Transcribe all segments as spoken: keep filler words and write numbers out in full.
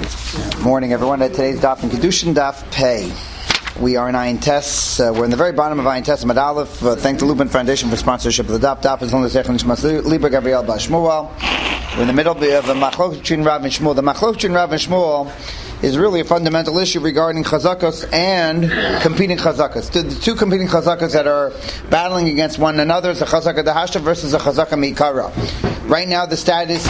Morning, everyone. At today's daf in Kedushin Daf Pei. We are in Ayin Tes. Uh, we're in the very bottom of Ayin Tes Amud Aleph. Uh, thank the Lubin Foundation for sponsorship of the daf. Daf is on the Zechon Nishmas Libra Gabriel Bar Shmuel. We're in the middle of a machlok between Rav and Shmuel. The machlok between Rav and Shmuel is really a fundamental issue regarding chazakas and competing chazakas. The two competing chazakas that are battling against one another is a chazaka dahashta versus a chazaka mikara. Right now, the status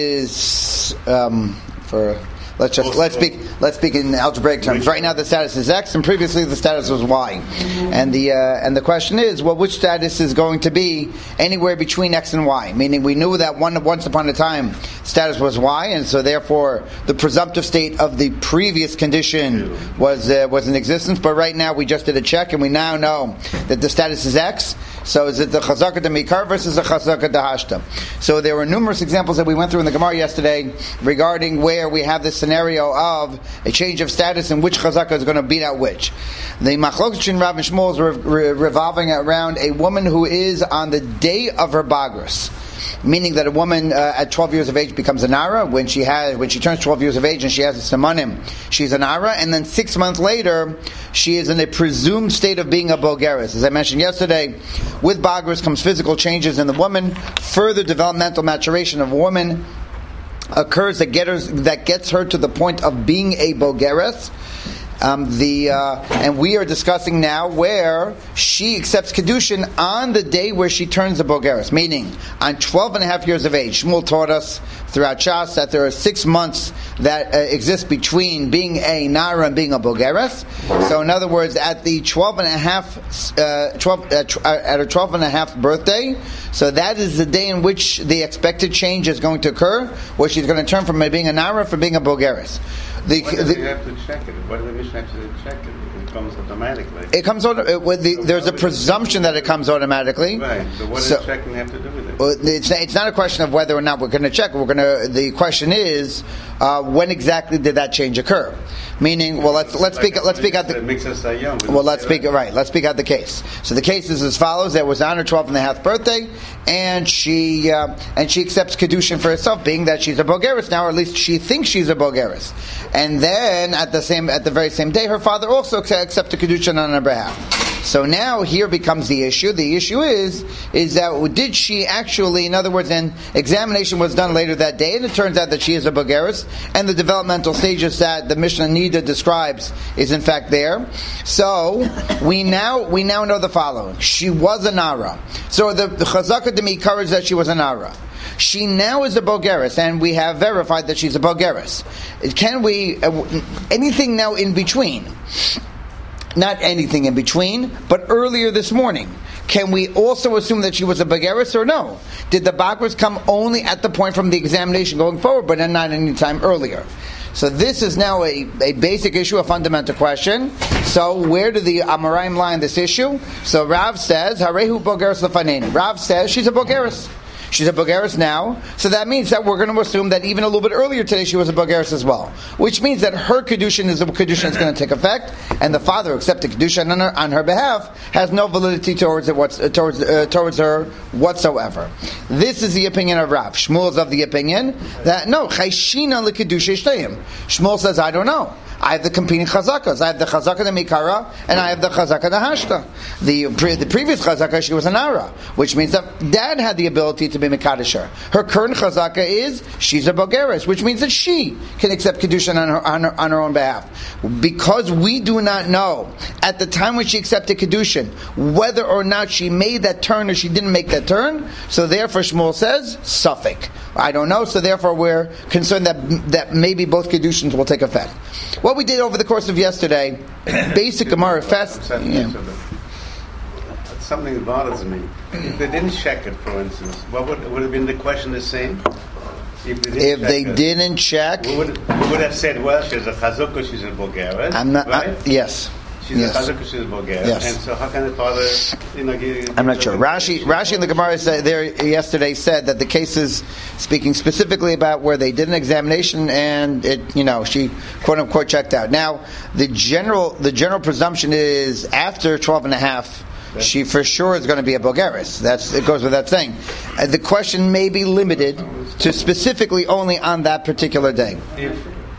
is um, for. Let's just let's speak let's speak in algebraic terms. Right now the status is X, and previously the status was Y. And the uh, and the question is, well, which status is going to be anywhere between X and Y? Meaning, we knew that one once upon a time status was Y, and so therefore the presumptive state of the previous condition was uh, was in existence. But right now we just did a check, and we now know that the status is X. So is it the chazaka de mikar versus the chazaka de hashta? So there were numerous examples that we went through in the Gemara yesterday regarding where we have this scenario of a change of status and which chazaka is going to beat out which. The machlok between Rav and Shmuel is re- re- revolving around a woman who is on the day of her bagros. Meaning that a woman uh, at twelve years of age becomes a nara. When she has, when she turns twelve years of age and she has a simonim, she's a nara. And then six months later, she is in a presumed state of being a bogeres. As I mentioned yesterday, with bagros comes physical changes in the woman. Further developmental maturation of a woman occurs that, get her, that gets her to the point of being a bogeres. Um, the uh, and we are discussing now where she accepts kedushin on the day where she turns a bogeres, meaning on twelve and a half years of age. Shmuel taught us throughout Shas that there are six months that uh, exist between being a nara and being a bogeres. So in other words, at the twelve and a half, uh, twelve uh, tw- uh, at her twelve and a half birthday, so that is the day in which the expected change is going to occur, where she's going to turn from being a nara from being a bogeres. The, Why do the, you have to check it? Why do the Mishnah have to check it? It comes automatically. It comes auto, with the, so there's a presumption that it comes automatically. Right. So what so, does checking have to do with it? Well, it's, it's not a question of whether or not we're going to check. We're going to. The question is, uh, when exactly did that change occur? Meaning, well, let's let's like speak let's speak out the. Well, let's speak right. right. Let's speak out the case. So the case is as follows: there was on her twelfth and a half birthday, and she uh, and she accepts kedushin for herself, being that she's a bogeres now, or at least she thinks she's a bogeres. And then at the same at the very same day, her father also accepted kedushin on her behalf. So now here becomes the issue. The issue is is that did she actually, in other words, an examination was done later that day, and it turns out that she is a bogeres, and the developmental stages that the Mishnah Nida describes is in fact there. So we now we now know the following: she was a nara. So the, the chazaka de mikar is that she was a nara. She now is a bogeres, and we have verified that she's a bogeres. Can we uh, anything now in between? Not anything in between, but earlier this morning. Can we also assume that she was a bogeres or no? Did the bagros come only at the point from the examination going forward, but not any time earlier? So this is now a, a basic issue, a fundamental question. So where do the Amoraim lie in this issue? So Rav says, Harehu bogeres lefanenu. Rav says she's a bogeres. She's a bogeres now, so that means that we're going to assume that even a little bit earlier today she was a bogeres as well. Which means that her kedushin is a kedushin that's going to take effect, and the father who accepted kedushin on her, on her behalf has no validity towards it, what's, uh, towards uh, towards her whatsoever. This is the opinion of Rav. Shmuel's of the opinion that no, chayshina lekedusha shteyim. Shmuel says, I don't know. I have the competing chazakas. I have the chazaka de mikara, and I have the chazaka de hashta. The, the previous chazaka, she was an ara, which means that dad had the ability to be mekadesher. Her current chazaka is she's a bogeres, which means that she can accept kedushin on her, on her on her own behalf. Because we do not know at the time when she accepted kedushin whether or not she made that turn or she didn't make that turn. So therefore, Shmuel says suffik. I don't know. So therefore, we're concerned that that maybe both kedushins will take effect. What we did over the course of yesterday, basic Gemara fest. Yeah. Something that bothers me. If they didn't check it, for instance, what would would have been the question the same? If they didn't if check, they it, didn't check, we would, we would have said, well, she's a chazaka, she's a bogeres. I'm not. Right? I, yes. She's yes. a chazaka, she's a bogeres. Yes. And so, how can the father, you know, give, I'm not sure. Rashi, Rashi in the Gemara said, there yesterday said that the case is speaking specifically about where they did an examination and it, you know, she quote unquote checked out. Now, the general, the general presumption is after twelve and a half. She for sure is going to be a bogeres. That's it goes without saying. Uh, the question may be limited to specifically only on that particular day. If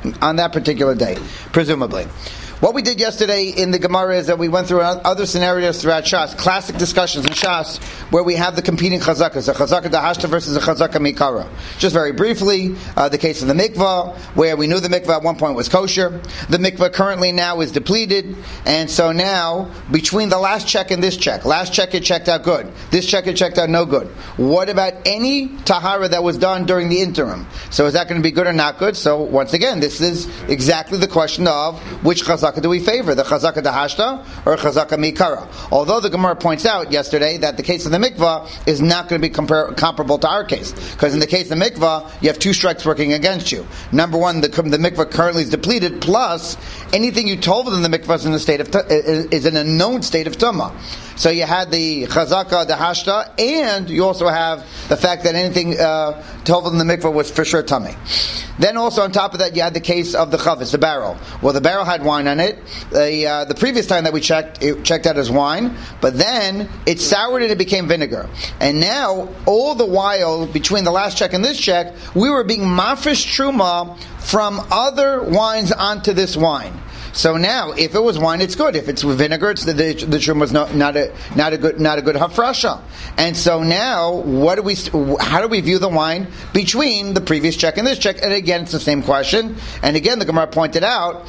on that particular day, presumably. What we did yesterday in the Gemara is that we went through other scenarios throughout Shas, classic discussions in Shas, where we have the competing chazakas, a chazaka dahashta versus a chazaka mikara. Just very briefly, uh, the case of the mikvah, where we knew the mikvah at one point was kosher. The mikvah currently now is depleted, and so now, between the last check and this check, last check it checked out good, this check it checked out no good. What about any tahara that was done during the interim? So is that going to be good or not good? So once again, this is exactly the question of which chazaka do we favor, the chazaka dahashta or chazaka mikara? Although the Gemara points out yesterday that the case of the mikvah is not going to be compar- comparable to our case, because in the case of the mikvah, you have two strikes working against you. Number one, the, the mikvah currently is depleted, plus anything you told in the mikvah is in a state of t- is in a known state of tumah. So you had the chazaka dahashta, and you also have the fact that anything uh, told in the mikvah was for sure tummy. Then also on top of that, you had the case of the chavis, the barrel. Well, the barrel had wine on it. The uh, the previous time that we checked, it checked out as wine, but then it soured and it became vinegar. And now, all the while, between the last check and this check, we were being mafresh truma from other wines onto this wine. So now, if it was wine, it's good. If it's vinegar, it's the the, the truma was not, not a not a good not a good hafrasha. And so now, what do we? How do we view the wine between the previous check and this check? And again, it's the same question. And again, the Gemara pointed out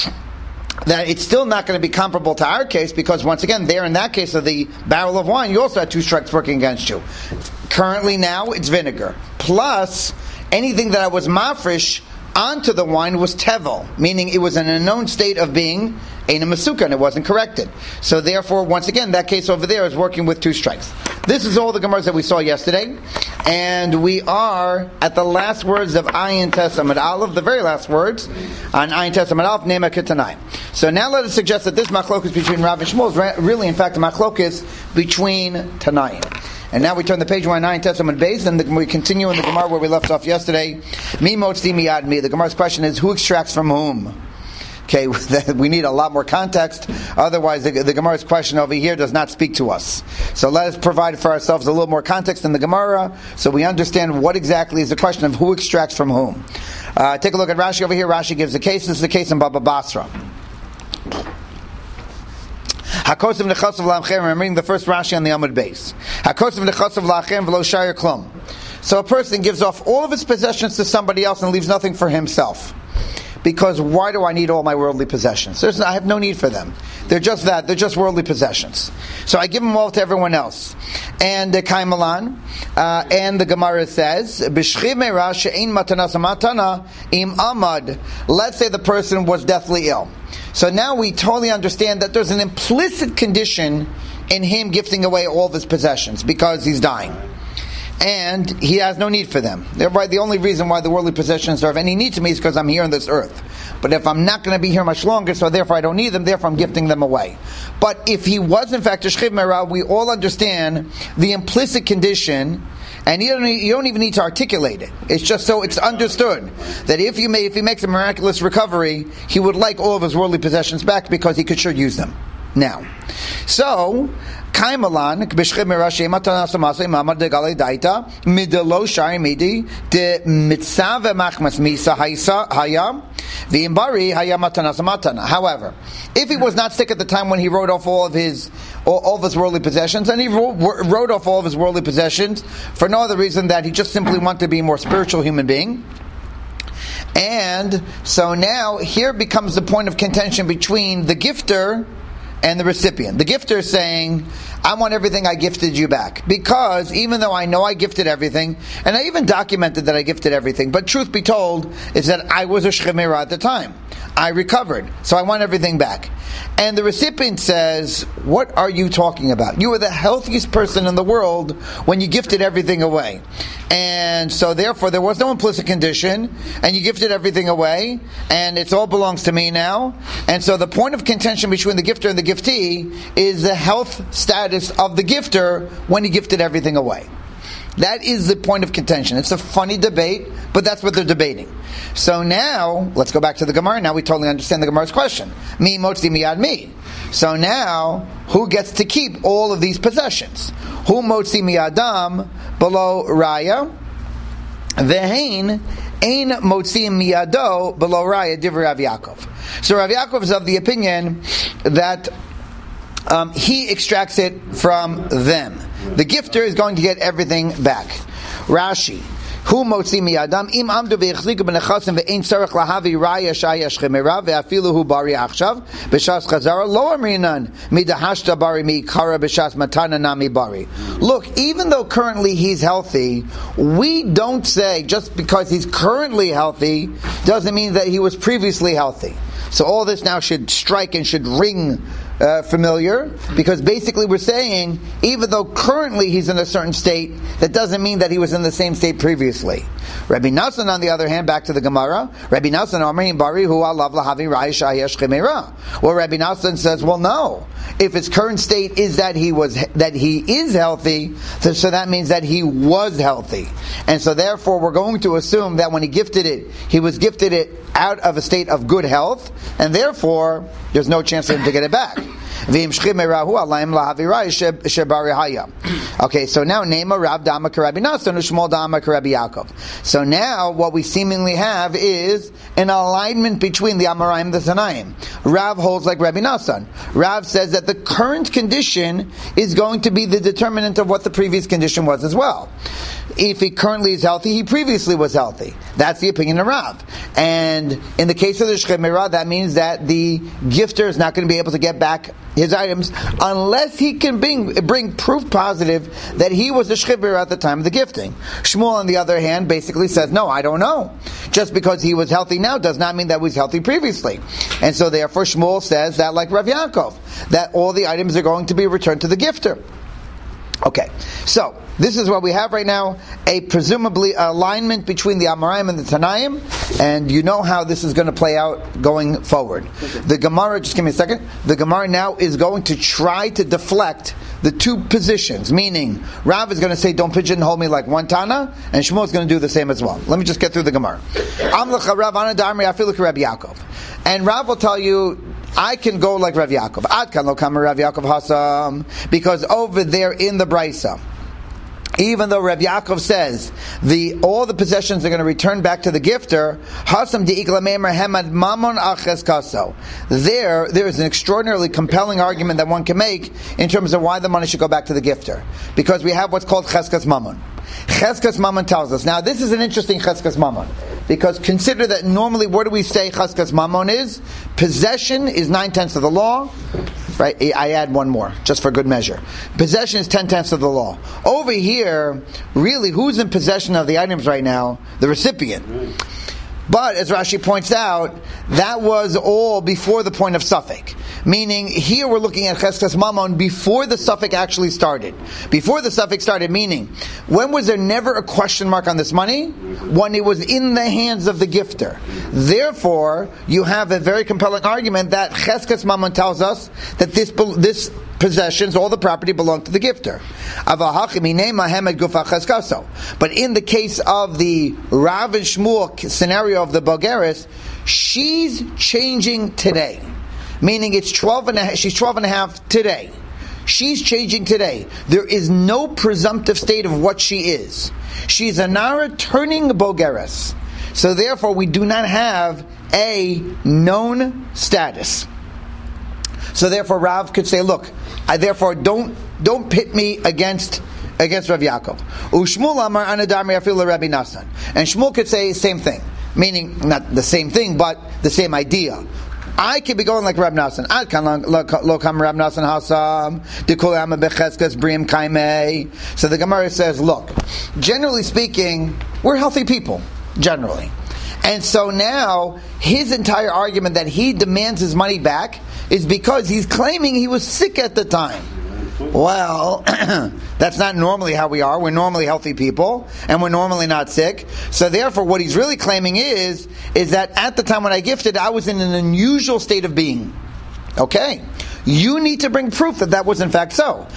that it's still not going to be comparable to our case, because once again, there in that case of the barrel of wine, you also had two strikes working against you. Currently, now it's vinegar plus anything that I was mafresh onto the wine was tevel, meaning it was in a known state of being Eina Masuka, and it wasn't corrected. So therefore, once again, that case over there is working with two strikes. This is all the Gemaras that we saw yesterday, and we are at the last words of Ayin Tesamad Aleph, the very last words on Ayin Tesamad Aleph, Nema Ketanai. So now let us suggest that this machlokus between Rav and Shmuel is really, in fact, a machlokus between Tanaim. And now we turn the page one nine Testament base, and the, we continue in the Gemara where we left off yesterday. Mi motzi miyad mi. The Gemara's question is, who extracts from whom? Okay, we need a lot more context. Otherwise, the, the Gemara's question over here does not speak to us. So let us provide for ourselves a little more context in the Gemara, so we understand what exactly is the question of who extracts from whom. Uh, take a look at Rashi over here. Rashi gives the case. This is the case in Baba Basra. Hakosav nechasav la'achem. I'm reading the first Rashi on the Amud base. Hakosav nechasav la'achem v'lo shayir klum. So a person gives off all of his possessions to somebody else and leaves nothing for himself. Because why do I need all my worldly possessions? There's, I have no need for them. They're just that. They're just worldly possessions. So I give them all to everyone else. And the Kaimalan, uh, and the Gemara says, B'shchiv meira she'ein matanas matana im amad. Let's say the person was deathly ill. So now we totally understand that there's an implicit condition in him gifting away all of his possessions because he's dying. And he has no need for them. Thereby, the only reason why the worldly possessions are of any need to me is because I'm here on this earth. But if I'm not going to be here much longer, so therefore I don't need them, therefore I'm gifting them away. But if he was in fact a shchiv meira, we all understand the implicit condition, and you don't, you don't even need to articulate it. It's just so it's understood that if you may, if he makes a miraculous recovery, he would like all of his worldly possessions back because he could sure use them. Now, so Kaimalan b'shchiv meira she'matana samasa imamad degalei daita midelo shari midi de mitzah v'machmas misa haysa hayam v'imbari hayam matana samatana. However, if he was not sick at the time when he wrote off all of his all, all of his worldly possessions, and he wrote, wrote off all of his worldly possessions for no other reason that he just simply wanted to be a more spiritual human being. And so now here becomes the point of contention between the gifter and the recipient. The gifter is saying, I want everything I gifted you back. Because even though I know I gifted everything, and I even documented that I gifted everything, but truth be told is that I was a shchiv meira at the time. I recovered, so I want everything back. And the recipient says, what are you talking about? You were the healthiest person in the world when you gifted everything away. And so therefore there was no implicit condition, and you gifted everything away, and it all belongs to me now. And so the point of contention between the gifter and the giftee is the health status of the gifter when he gifted everything away. That is the point of contention. It's a funny debate, but that's what they're debating. So now, let's go back to the Gemara. Now we totally understand the Gemara's question. Mi motzi miyad mi. So now, who gets to keep all of these possessions? Who motzi miyadam below raya? Vehain Ein motziim miyado below raya divrei Rav Yaakov. So Rav Yaakov is of the opinion that um, he extracts it from them. The gifter is going to get everything back. Rashi. Hu motzi miyadam im amdu ve'echziku b'nechasim ve'ein tzarech lahavi raya shaya shchemera ve'afilu hu bari achshav b'shas chazara lo amrinan midahashta bari mi'ikara b'shas matana nami bari. Look, even though currently he's healthy, we don't say just because he's currently healthy doesn't mean that he was previously healthy. So all this now should strike and should ring uh, familiar, because basically we're saying, even though currently he's in a certain state, that doesn't mean that he was in the same state previously. Rabbi Nassan, on the other hand, back to the Gemara, Rabbi Nassan, Amrim Bari, hu alav lahavi raish ayesh chemera. Well, Rabbi Nassan says, well, no. If his current state is that he was that he is healthy, so, so that means that he was healthy, and so therefore we're going to assume that when he gifted it, he was gifted it out of a state of good health, and therefore there's no chance for him to get it back. Okay, so now Nema Rav Dama Karabi Nasan Ushmol Dama Karabi Yaakov. So now what we seemingly have is an alignment between the Amoraim and the Tanaim. Rav holds like Rabbi Nasan. Rav says that the current condition is going to be the determinant of what the previous condition was as well. If he currently is healthy, he previously was healthy. That's the opinion of Rav. And in the case of the Shchemera, that means that the gifter is not going to be able to get back his items unless he can bring, bring proof positive that he was a Shchemera at the time of the gifting. Shmuel, on the other hand, basically says, no, I don't know. Just because he was healthy now does not mean that he was healthy previously. And so therefore Shmuel says that, like Rav Yaakov, that all the items are going to be returned to the gifter. Okay, so this is what we have right now, a presumably alignment between the Amoraim and the Tanaim, and you know how this is going to play out going forward. Okay. The Gemara, just give me a second, the Gemara now is going to try to deflect the two positions, meaning Rav is going to say, don't pigeonhole me like one Tana, and Shmuel is going to do the same as well. Let me just get through the Gemara. And Rav will tell you, I can go like Rav Yaakov. Ad kan lo kama Rav Yaakov Hasam, because over there in the Brisa, even though Rav Yaakov says the all the possessions are going to return back to the gifter, Hasam deikla meimer hemad mamon aches kaso. There, there is an extraordinarily compelling argument that one can make in terms of why the money should go back to the gifter, because we have what's called cheskas mamon. Cheskas mamon tells us. Now, this is an interesting cheskas mamon, because consider that normally, what do we say cheskas mamon is? Possession is nine tenths of the law. Right? I add one more, just for good measure. Possession is ten tenths of the law. Over here, really, who's in possession of the items right now? The recipient. But, as Rashi points out, that was all before the point of suffix. Meaning, here we're looking at Cheskas Mamon before the suffix actually started. Before the suffix started, meaning, when was there never a question mark on this money? When it was in the hands of the gifter. Therefore, you have a very compelling argument that Cheskas Mamon tells us that this this possessions, all the property belonged to the gifter. But in the case of the Rav and Shmuel scenario of the Bogeres, she's changing today. Meaning it's twelve and a half, she's twelve and a half today. She's changing today. There is no presumptive state of what she is. She's a Nara turning Bogeres. So therefore we do not have a known status. So therefore Rav could say, look, I therefore don't don't pit me against against Rav Yaakov. Ushmul amar anadami afil Rabbi Nasan. And Shmuel could say the same thing, meaning not the same thing, but the same idea. I could be going like Rab Nasan. Ad kan lo kam Rab Nasan hasam dekol ama becheskas brim kaimei. So the Gemara says, look, generally speaking, we're healthy people, generally. And so now, his entire argument that he demands his money back is because he's claiming he was sick at the time. Well, that's not normally how we are. We're normally healthy people, and we're normally not sick. So therefore, what he's really claiming is, is that at the time when I gifted, I was in an unusual state of being. Okay. You need to bring proof that that was in fact so.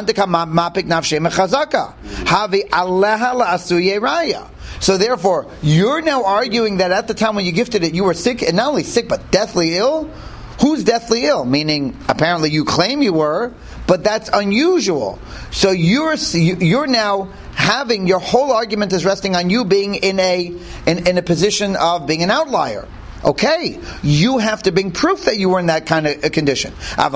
So therefore, you're now arguing that at the time when you gifted it, you were sick, and not only sick, but deathly ill? Who's deathly ill? Meaning, apparently you claim you were, but that's unusual. So you're you're now having your whole argument is resting on you being in a in, in a position of being an outlier. Okay, you have to bring proof that you were in that kind of a condition. But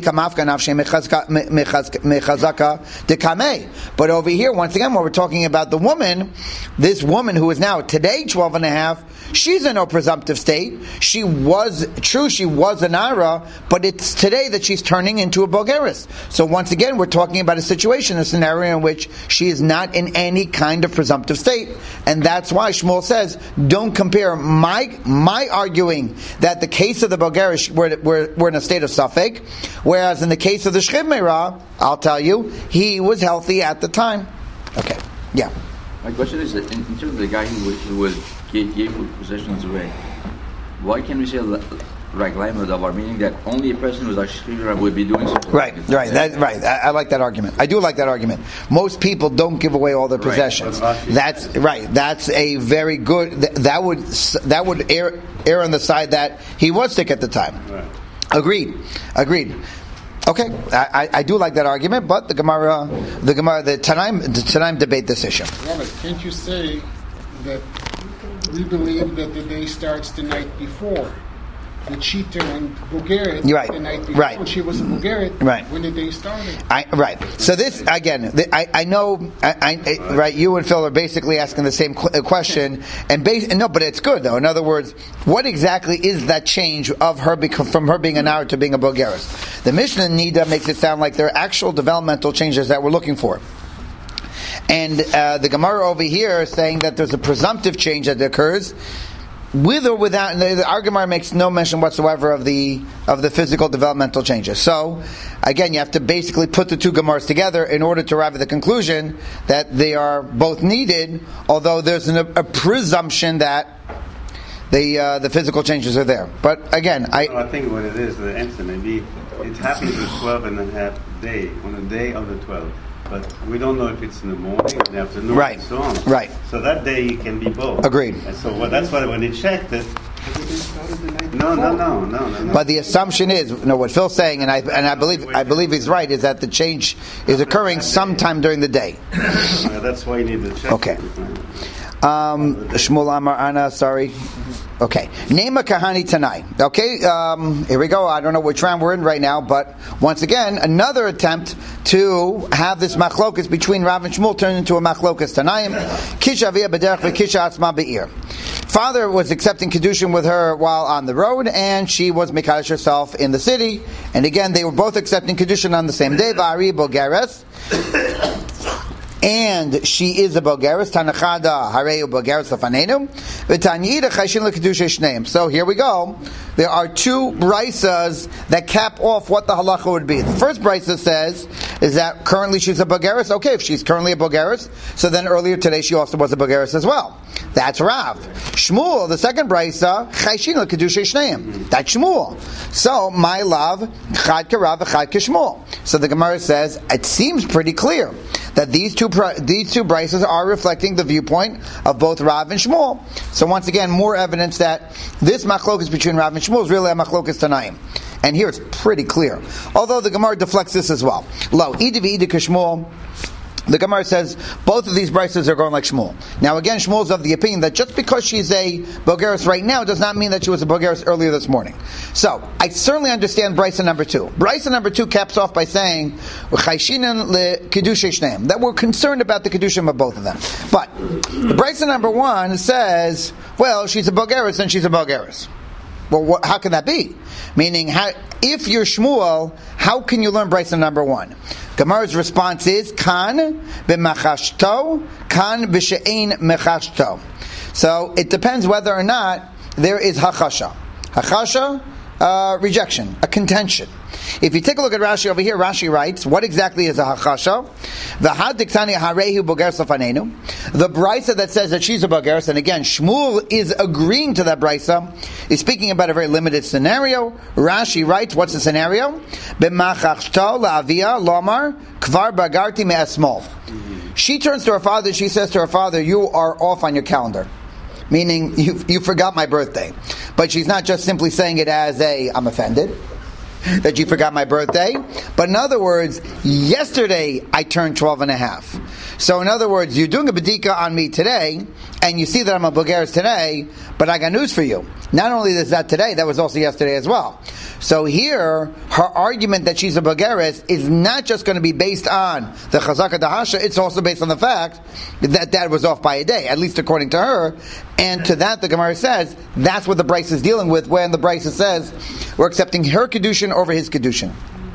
over here, once again, when we're talking about the woman, this woman who is now today twelve and a half, she's in no presumptive state. She was, true, she was an Ara, but it's today that she's turning into a Bogeris. So once again, we're talking about a situation, a scenario in which she is not in any kind of presumptive state. And that's why Shmuel says, don't compare my my arguing that the case of the Bogeris, we're, we're, we're in a state of Safek, whereas in the case of the Shchiv Meirah, I'll tell you, he was healthy at the time. Okay, yeah. My question is, that in, in terms of the guy who, who was gave, gave possessions away, why can't we say Raglaim Davar, meaning that only a person who's Ashkira would be doing something? Right, right, that, right. I, I like that argument. I do like that argument. Most people don't give away all their possessions. Right. That's right. That's a very good. That would that would err, err on the side that he was sick at the time. Right. Agreed. Agreed. Okay, I, I, I do like that argument, but the Gemara, the Gemara, the Tanaim, the Tanaim debate this issue. Robert, can't you say that we believe that the day starts the night before? That she turned Bulgarian right. the night before. Right. She was a Bulgarian right. when the day started. I, right. So this, again, the, I, I know, I, I, right, you and Phil are basically asking the same qu- question, and bas- no, but it's good though. In other words, what exactly is that change of her bec- from her being an Arab to being a Bulgarian? The Mishnah Nida makes it sound like there are actual developmental changes that we're looking for. And uh, the Gemara over here is saying that there's a presumptive change that occurs, with or without. The, the our Gemara makes no mention whatsoever of the of the physical developmental changes. So, again, you have to basically put the two Gemaras together in order to arrive at the conclusion that they are both needed, although there's an, a presumption that the uh, the physical changes are there. But again, I no, I think what it is, the answer maybe it happens with twelve and a half day on the day of the twelve. But we don't know if it's in the morning or in the afternoon, right. and so on. Right. So that day it can be both. Agreed. And so well, that's why when they checked it, no, no, no, no, no, no. But the assumption is, no, what Phil's saying, and I and I believe I believe he's right, is that the change is occurring sometime during the day. That's why you need to check. Okay. Um, Shmuel Amar Ana, sorry. Okay. Nema Kahani Tanai. Okay, um, here we go. I don't know which round we're in right now, but once again, another attempt to have this machlokas between Rav and Shmuel turn into a machlokas Tanaim. Kisha Avia B'derech v'Kisha Atzma Be'ir. Father was accepting Kedushin with her while on the road, and she was Mekadosh herself in the city. And again, they were both accepting Kedushin on the same day. Va'ari Bogeres. And she is a Bogeres. Tanachada Hareu Bogeres Lafanenu. V'Tanyida Chayshin LeKedusha Shneim. So here we go. There are two brisas that cap off what the halacha would be. The first brisa says is that currently she's a Bogeres. Okay, if she's currently a Bogeres, so then earlier today she also was a Bogeres as well. That's Rav. Shmuel, the second brisa, Chayshin LeKedusha Shneim. That's Shmuel. So my love, Chad Karav, Chad Kishmuel. So the Gemara says it seems pretty clear that these two these two brises are reflecting the viewpoint of both Rav and Shmuel. So once again, more evidence that this machlokas between Rav and Shmuel is really a machlokas Tanaim. And here it's pretty clear. Although the Gemara deflects this as well. Lo, Idi v'Idi k'Shmuel. The Gemara says both of these brises are going like Shmuel. Now again, Shmuel is of the opinion that just because she's a Bogeres right now does not mean that she was a Bogeres earlier this morning. So, I certainly understand brisa number two. Brisa number two caps off by saying that we're concerned about the Kedushim of both of them. But the brisa number one says, well, she's a Bogeres and she's a Bogeres. Well, what, how can that be? Meaning, how, if you're Shmuel, how can you learn brisa number one? Gemara's response is kan b'machashto, kan b'she'ein mechashto. So it depends whether or not there is hachasha. Hachasha, uh, rejection, a contention. If you take a look at Rashi over here, Rashi writes, what exactly is a hachasha? V'had diktani harehu bogeres lafanenu. The brisa that says that she's a bogeres, and again, Shmuel is agreeing to that brisa, is speaking about a very limited scenario. Rashi writes, what's the scenario? B'machachto la'avia lomar kvar bagarti me'asmol. She turns to her father and she says to her father, you are off on your calendar. Meaning, you, you forgot my birthday. But she's not just simply saying it as a, I'm offended, that you forgot my birthday. But in other words, yesterday I turned twelve and a half. So in other words, you're doing a bedika on me today, and you see that I'm a bogeres today, but I got news for you. Not only is that today, that was also yesterday as well. So here, her argument that she's a bogeres is not just going to be based on the chazaka dahasha, it's also based on the fact that that was off by a day, at least according to her. And to that, the Gemara says, that's what the Bryce is dealing with, when the Bryce says, we're accepting her kedushin over his kedushin.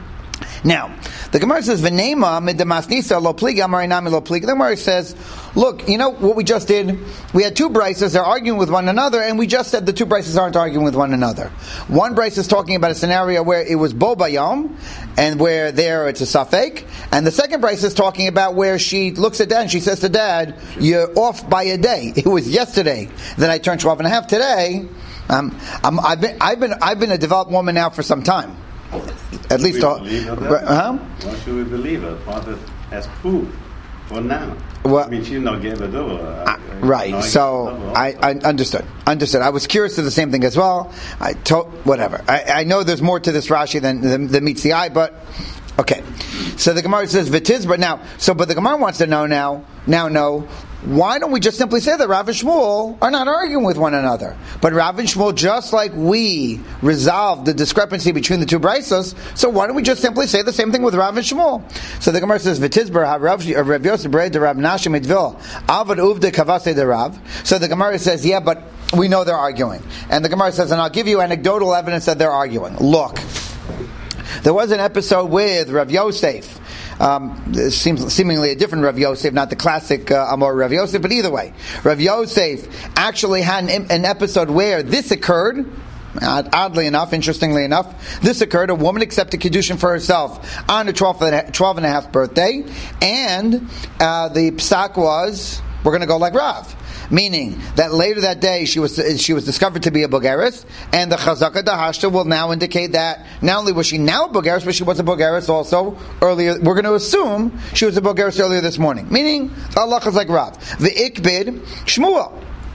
Now, the Gemara says, "V'neima midamasnisa lo pliga marinami lo pliga." The Gemara says, "Look, you know what we just did? We had two brises; they're arguing with one another, and we just said the two brises aren't arguing with one another. One brise is talking about a scenario where it was bo bayom, and where there it's a safek, and the second brise is talking about where she looks at dad and she says to dad, "You're off by a day. It was yesterday that I turned twelve and a half. Today, um, I'm, I've been, I've been, I've been a developed woman now for some time." At least, all, huh? Why should we believe her? Father has proof for now. Well, I mean, she not gave it over. Uh, right. So I, I understood. Understood. I was curious to the same thing as well. I told whatever. I, I know there's more to this Rashi than, than, than meets the eye, but okay. So the Gemara says v'tizbar now. So, but the Gemara wants to know now. Now, know. Why don't we just simply say that Rav and Shmuel are not arguing with one another? But Rav and Shmuel, just like we resolved the discrepancy between the two brisos, so why don't we just simply say the same thing with Rav and Shmuel? So the Gemara says, "V'tizbar Rav Rav Yosef Brei de Rav Nashim Midvil Avad Uvde Kavase de Rav." So the Gemara says, "Yeah, but we know they're arguing." And the Gemara says, "And I'll give you anecdotal evidence that they're arguing. Look, there was an episode with Rav Yosef." Um, this seems seemingly a different Rav Yosef, not the classic uh, Amor Rav Yosef, but either way, Rav Yosef actually had an, an episode where this occurred. Oddly enough, interestingly enough, this occurred. A woman accepted Kiddushin for herself on her twelve and a half birthday, and uh, the psak was, we're going to go like Rav. Meaning that later that day she was she was discovered to be a bogeres, and the chazaka dahashta will now indicate that not only was she now a bogeres, but she was a bogeres also earlier. We're going to assume she was a bogeres earlier this morning. Meaning the halacha is like Rav. The ikbid Shmuel,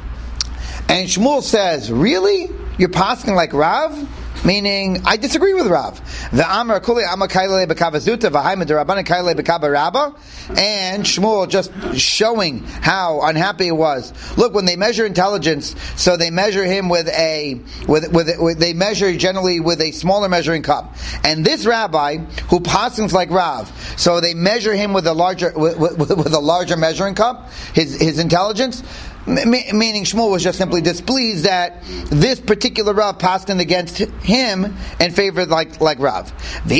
and Shmuel says, "Really, you're passing like Rav?" Meaning, I disagree with Rav. The Amar Kuli Amar Kailei Bekavazuta V'Haimad Rabbanan Kailei Bekabarabba, and Shmuel just showing how unhappy it was. Look, when they measure intelligence, so they measure him with a with with, with they measure generally with a smaller measuring cup. And this rabbi who passes like Rav, so they measure him with a larger with, with, with a larger measuring cup. His his intelligence. Meaning Shmuel was just simply displeased that this particular Rav passed in against him and favored like like Rav. So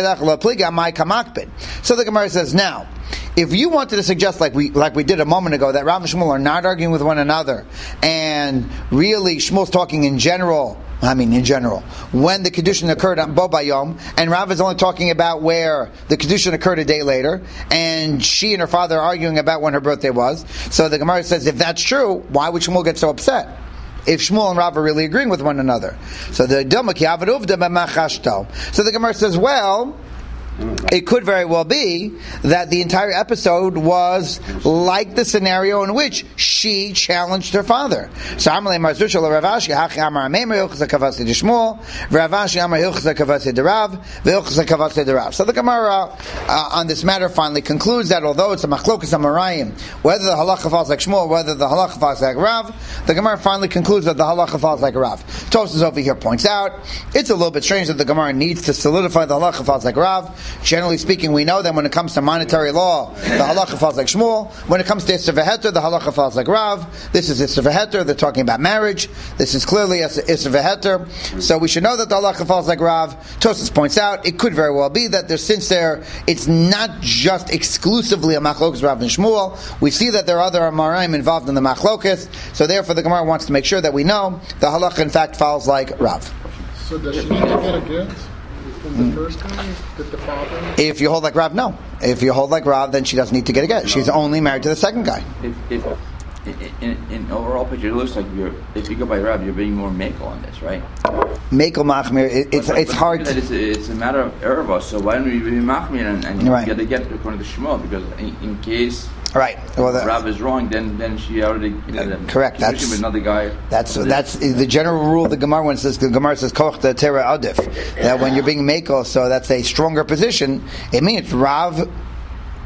the Gemara says, now, if you wanted to suggest like we like we did a moment ago that Rav and Shmuel are not arguing with one another, and really Shmuel's talking in general, I mean in general, when the Kiddushin occurred on Bo Bayom, and Rav is only talking about where the Kiddushin occurred a day later, and she and her father are arguing about when her birthday was. So the Gemara says, if that's true, why would Shmuel get so upset? If Shmuel and Rav are really agreeing with one another. So the So the Gemara says, well, it could very well be that the entire episode was like the scenario in which she challenged her father. So Amalei Marzusha Ravashi Hachi Amar Amemri Hilchza Kavasi Dishmuel, Ravashi Amar Hilchza Kavasi Derav, Hilchza Kavasi Derav. So the Gemara uh, on this matter finally concludes that although it's a machlokas amarayim, whether the halacha falls like Shmuel, whether the halacha falls like Rav, the Gemara finally concludes that the halacha falls like Rav. Tosfos over here points out it's a little bit strange that the Gemara needs to solidify the halacha falls like Rav. Generally speaking, we know that when it comes to monetary law, the halacha falls like Shmuel. When it comes to Isser V'Heter, the halacha falls like Rav. This is Isser V'Heter. They're talking about marriage. This is clearly Isser V'Heter. So we should know that the halacha falls like Rav. Tosfos points out it could very well be that there, since there, it's not just exclusively a machlokas Rav and Shmuel. We see that there are other Amoraim involved in the machlokas. So therefore, the Gemara wants to make sure that we know the halacha in fact falls like Rav. So does she need to get a gift? The first time, did the father? If you hold like Rav, no. If you hold like Rav, then she doesn't need to get a get. She's only married to the second guy. If, if, in, in overall picture, it looks like you're. If you go by Rav, you're being more makel on this, right? Makel machmir. It, it's but, it's but hard. It's, it's a matter of erva. So why don't you be machmir and, and right. get a get according to Shmuel? Because in, in case. Right. Well, the, Rav is wrong. Then, then she already had a correct. That's with another guy. That's that's the general rule of the Gemara. When it says the Gemara says koch the tera adif, that when you're being makel, so that's a stronger position. It means Rav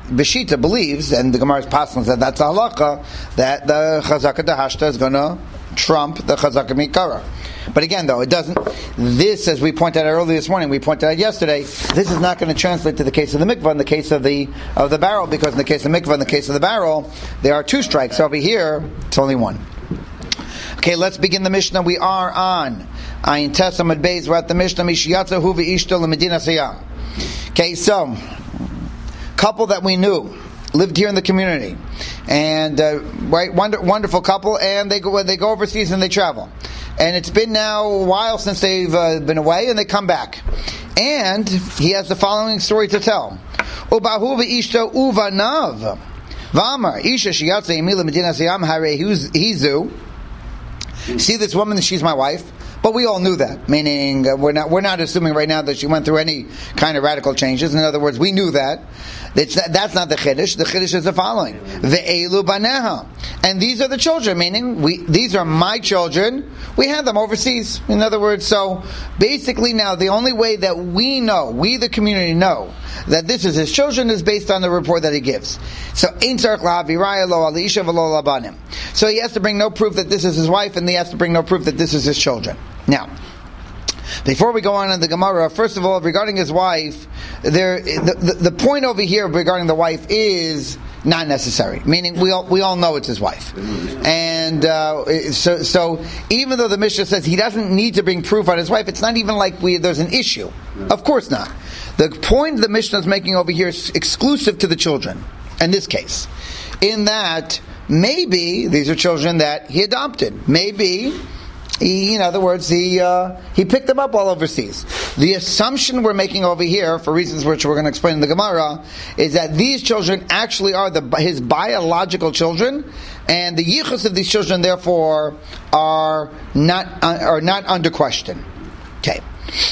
Beshita believes, and the Gemara's Paslan said that's a halacha, that the Chazaka Dahashta is going to trump the Chazaka Mikara. But again, though, it doesn't. This, as we pointed out earlier this morning, we pointed out yesterday, this is not going to translate to the case of the mikvah in the case of the of the barrel, because in the case of the mikvah, in the case of the barrel, there are two strikes. Over here, it's only one. Okay, let's begin the Mishnah. We are on Ayin Tes Amud Beis. We're at the Mishnah. Mishiyatza hu ve'ishto leMedina Sayam. Okay, so couple that we knew lived here in the community, and uh, right, wonder, wonderful couple, and they go they go overseas and they travel. And it's been now a while since they've uh, been away, and they come back. And he has the following story to tell. Ubahu ve'ishto uvanav v'amar isha sheyatza imila medina sayam harei hizu. See this woman, she's my wife. But we all knew that, meaning uh, we're not we're not assuming right now that she went through any kind of radical changes. In other words, we knew that. It's not, that's not the chiddush. The chiddush is the following: ve'elu baneha, and these are the children. Meaning, we these are my children. We had them overseas. In other words, so basically now the only way that we know, we the community know, that this is his children is based on the report that he gives. So ein tzarich lahavi raya lo al isha v'lo labanim. So he has to bring no proof that this is his wife, and he has to bring no proof that this is his children. Now, before we go on in the Gemara, first of all, regarding his wife, there the, the, the point over here regarding the wife is not necessary. Meaning, we all we all know it's his wife, and uh, so so even though the Mishnah says he doesn't need to bring proof on his wife, it's not even like we there's an issue. Of course not. The point the Mishnah is making over here is exclusive to the children. In this case, in that maybe these are children that he adopted. Maybe. He, in other words, he uh, he picked them up while overseas. The assumption we're making over here, for reasons which we're going to explain in the Gemara, is that these children actually are the his biological children, and the yichus of these children, therefore, are not uh, are not under question. Okay.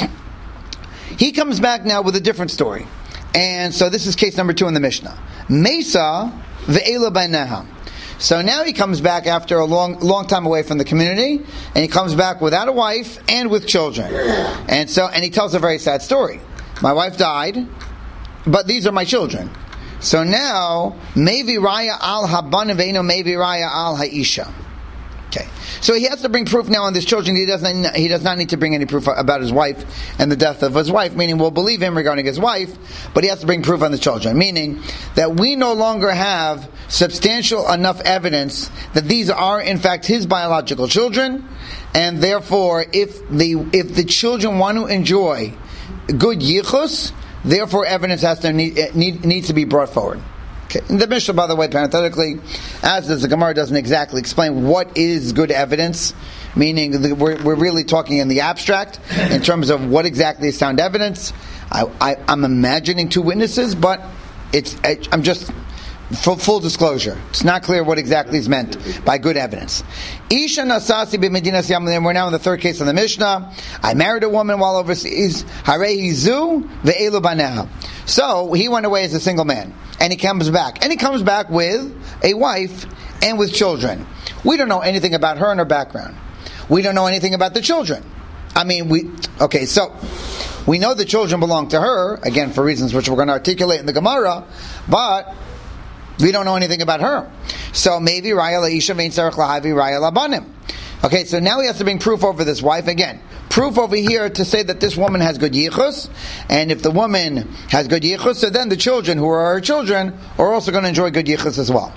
He comes back now with a different story, and so this is case number two in the Mishnah. Mesa ve'ela b'neha. So now he comes back after a long, long time away from the community, and he comes back without a wife and with children. And so, and he tells a very sad story. My wife died, but these are my children. So now, Mevi Raya al Haban Veino Mevi Raya al Haisha. Okay. So he has to bring proof now on these children. He doesn't. He does not need to bring any proof about his wife and the death of his wife. Meaning, we'll believe him regarding his wife, but he has to bring proof on the children. Meaning that we no longer have substantial enough evidence that these are in fact his biological children, and therefore, if the if the children want to enjoy good yichus, therefore evidence has to need, need needs to be brought forward. Okay. The Mishnah, by the way, parenthetically, as does the Gemara, doesn't exactly explain what is good evidence, meaning the, we're, we're really talking in the abstract in terms of what exactly is sound evidence. I, I, I'm imagining two witnesses, but it's I, I'm just full, full disclosure. It's not clear what exactly is meant by good evidence. Isha nasasi b'medina sayam. We're now in the third case of the Mishnah. I married a woman while overseas. Harei zu ve'elu baneha. So he went away as a single man, and he comes back, and he comes back with a wife and with children. We don't know anything about her and her background. We don't know anything about the children. I mean, we okay. So we know the children belong to her, again for reasons which we're going to articulate in the Gemara, but we don't know anything about her. So maybe Raya Laisha vein tzarich lahavi Raya labanim. Okay, so now he has to bring proof over this wife again. Proof over here to say that this woman has good yichus, and if the woman has good yichus, so then the children who are her children are also going to enjoy good yichus as well.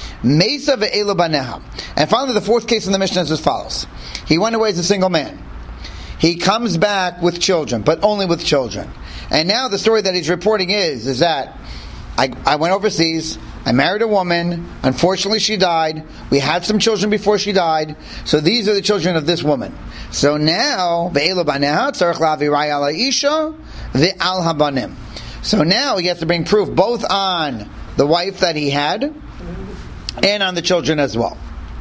Mesa ve'elu baneha. And finally, the fourth case in the Mishnah is as follows: he went away as a single man. He comes back with children, but only with children. And now the story that he's reporting is is that I, I went overseas. I married a woman. Unfortunately, she died. We had some children before she died. So these are the children of this woman. So now, ve'elu baneha tzarich lahavi raya al ha'isha ve'al habanim. So now he has to bring proof both on the wife that he had and on the children as well.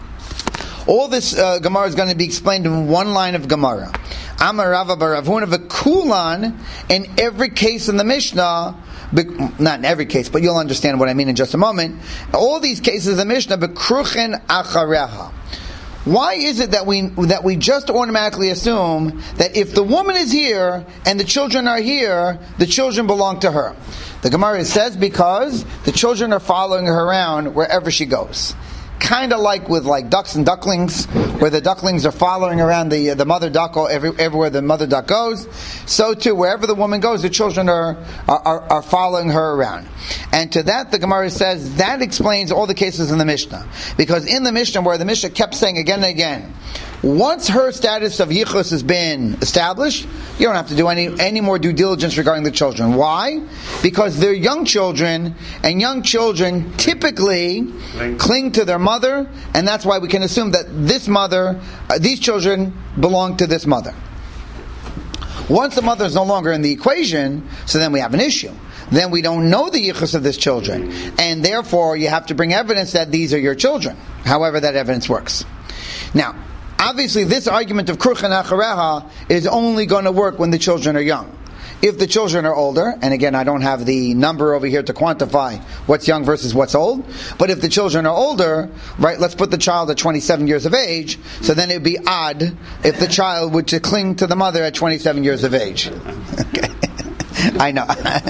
All this uh, Gemara is going to be explained in one line of Gemara. Amar Rava bar Rav Huna v'kulan. In every case in the Mishnah, not in every case, but you'll understand what I mean in just a moment. All these cases of the Mishnah, b'kruchen achareha. Why is it that we that we just automatically assume that if the woman is here and the children are here, the children belong to her? The Gemara says because the children are following her around wherever she goes. Kind of like with like ducks and ducklings, where the ducklings are following around the the mother duck every, everywhere the mother duck goes. So too, wherever the woman goes, the children are, are are following her around. And to that, the Gemara says that explains all the cases in the Mishnah, because in the Mishnah, where the Mishnah kept saying again and again, once her status of yichus has been established, you don't have to do any any more due diligence regarding the children. Why? Because they're young children, and young children typically cling to their mother, and that's why we can assume that this mother, uh, these children belong to this mother. Once the mother is no longer in the equation, so then we have an issue. Then we don't know the yichus of this children, and therefore you have to bring evidence that these are your children, however that evidence works. Now, obviously this argument of kruchen achareha is only going to work when the children are young. If the children are older, and again I don't have the number over here to quantify what's young versus what's old, but if the children are older, right, let's put the child at twenty-seven years of age, so then it would be odd if the child would to cling to the mother at twenty-seven years of age. Okay. I know.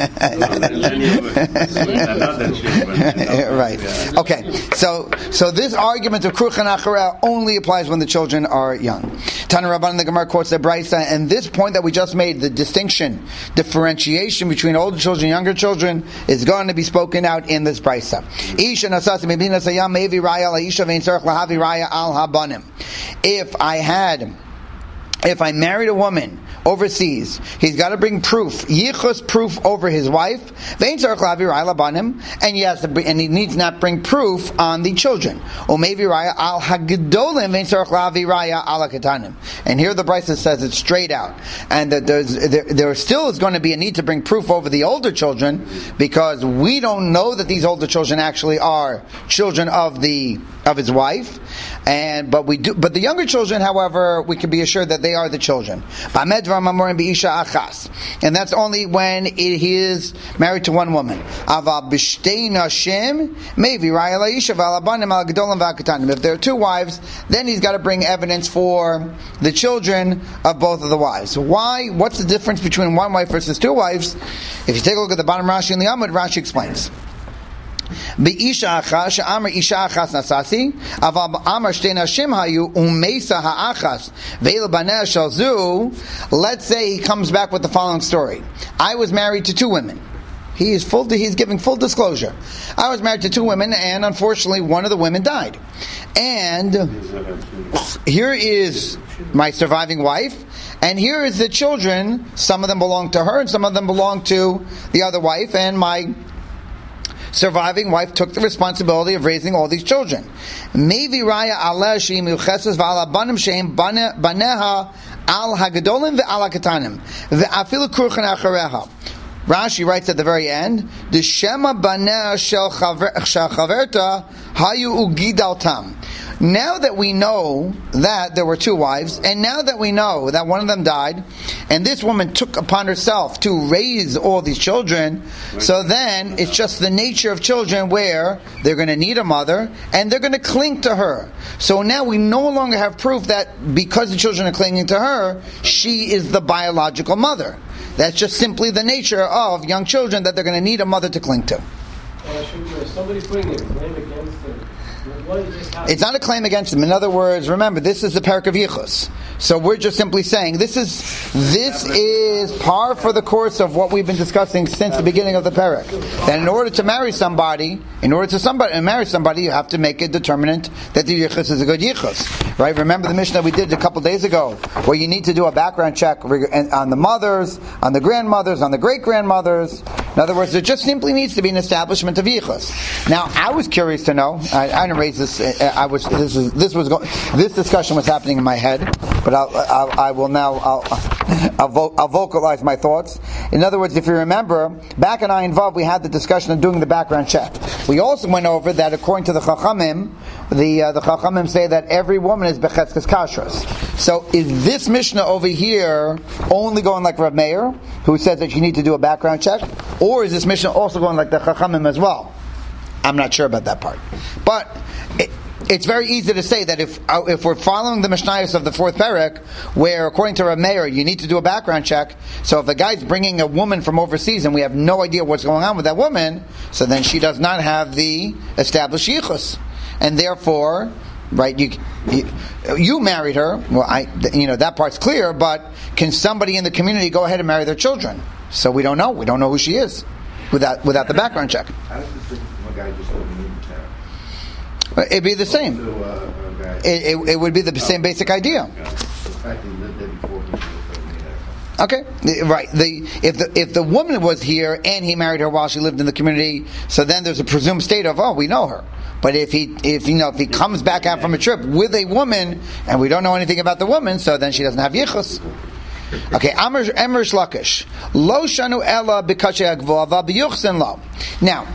Right. Okay. So, so this argument of kruchen achareh only applies when the children are young. Tana Rabban, the Gemara quotes the Brisa, and this point that we just made, the distinction, differentiation between older children and younger children, is going to be spoken out in this Brisa. If I had, if I married a woman overseas, he's got to bring proof, yichus proof over his wife, and he has to bring, and he needs not bring proof on the children. And here the Brisa says it straight out, and that there's, there, there still is going to be a need to bring proof over the older children, because we don't know that these older children actually are children of the of his wife, and but we do. But the younger children, however, we can be assured that they are the children. And that's only when it, he is married to one woman. If there are two wives, then he's got to bring evidence for the children of both of the wives. Why? What's the difference between one wife versus two wives? If you take a look at the bottom Rashi in the Amud, Rashi explains. Be'isha achas she'amar isha achas nasasi aval amar shtei nashim hayu umeisa ha'achas ve'el baneh shel zu. Let's say he comes back with the following story. I was married to two women. He is full. He's giving full disclosure. I was married to two women, and unfortunately, one of the women died. And here is my surviving wife, and here is the children. Some of them belong to her, and some of them belong to the other wife. And my surviving wife took the responsibility of raising all these children. Maybe raya aleh sheim milcheses v'ala banim sheim baneha al hagadolim ve'al hakatanim ve'afilu kruchen achareha. Rashi writes at the very end, the shema baneh shel chaverta hayu ugidaltam. Now that we know that there were two wives, and now that we know that one of them died, and this woman took upon herself to raise all these children, so then it's just the nature of children where they're going to need a mother, and they're going to cling to her. So now we no longer have proof that because the children are clinging to her, she is the biological mother. That's just simply the nature of young children, that they're going to need a mother to cling to. Somebody's putting a claim against them. It's not a claim against them. In other words, remember, this is the Perek of Yichus. So we're just simply saying this is this is par for the course of what we've been discussing since the beginning of the Perek. That in order to marry somebody, in order to somebody to marry somebody, you have to make a determinant that the Yichus is a good Yichus. Right? Remember the Mishnah we did a couple days ago, where you need to do a background check on the mothers, on the grandmothers, on the great grandmothers. In other words, there just simply needs to be an establishment of Yichus. Now, I was curious to know. I, I didn't raise this. I was. This was. This was. Go, this discussion was happening in my head, but I'll, I'll, I will now. I'll, I'll, vo- I'll vocalize my thoughts. In other words, if you remember, back in Ayin Vav, we had the discussion of doing the background check. We also went over that according to the Chachamim, the uh, the Chachamim say that every woman is bechetzkas kashrus. So, is this Mishnah over here only going like Rav Meir, who says that you need to do a background check, or is this Mishnah also going like the Chachamim as well? I'm not sure about that part. But it, it's very easy to say that if uh, if we're following the Mishnayos of the fourth Perek, where according to Rav Meir, you need to do a background check. So if a guy's bringing a woman from overseas and we have no idea what's going on with that woman, so then she does not have the established yichus, and therefore, right? You, you you married her. Well, I you know that part's clear, but can somebody in the community go ahead and marry their children? So we don't know. We don't know who she is without without the background check. How does this one guy just open It'd be the same. So, uh, it, it, it would be the same basic idea. Okay, right. The if the if the woman was here and he married her while she lived in the community, so then there's a presumed state of, oh, we know her. But if he if you know if he comes back out from a trip with a woman and we don't know anything about the woman, so then she doesn't have yichus. Okay, Amr Emr Shlakish lo shanu ella b'kashay agvova b'yuchsin lo. Now,